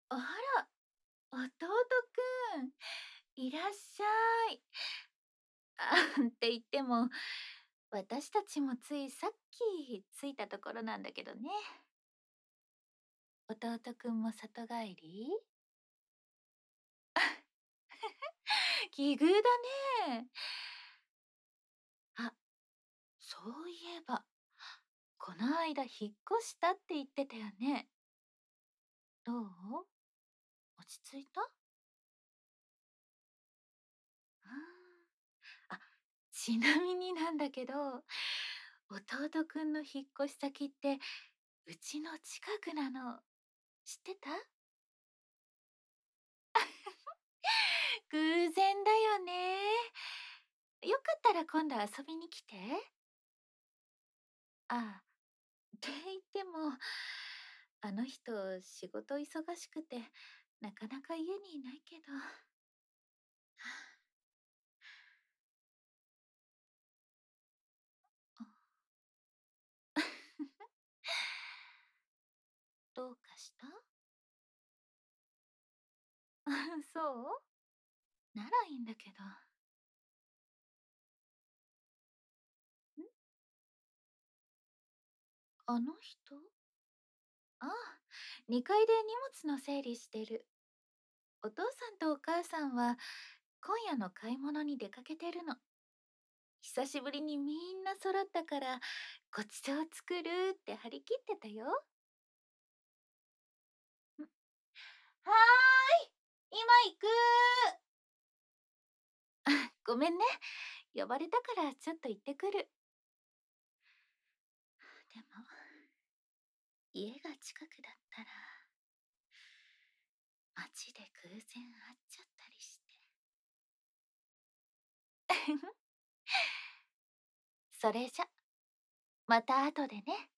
あら、弟くん、いらっしゃい。って言っても、私たちもついさっき着いたところなんだけどね。弟くんも里帰り？奇遇だね。あ、そういえば、この間引っ越したって言ってたよね。どう？落ち着いた？あーあ、ちなみになんだけど、弟くんの引っ越し先って、うちの近くなの。知ってた？偶然だよね。よかったら今度遊びに来て。ああ、って言っても、あの人仕事忙しくて、なかなか家にいないけど。どうかした？そう？ならいいんだけど。ん？あの人？ああ、2階で荷物の整理してる。お父さんとお母さんは今夜の買い物に出かけてるの。久しぶりにみんな揃ったからごちそう作るって張り切ってたよ。はーい、今行く。ごめんね。呼ばれたからちょっと行ってくる。でも、家が近くだったら、街で偶然会っちゃったりして。それじゃ、また後でね。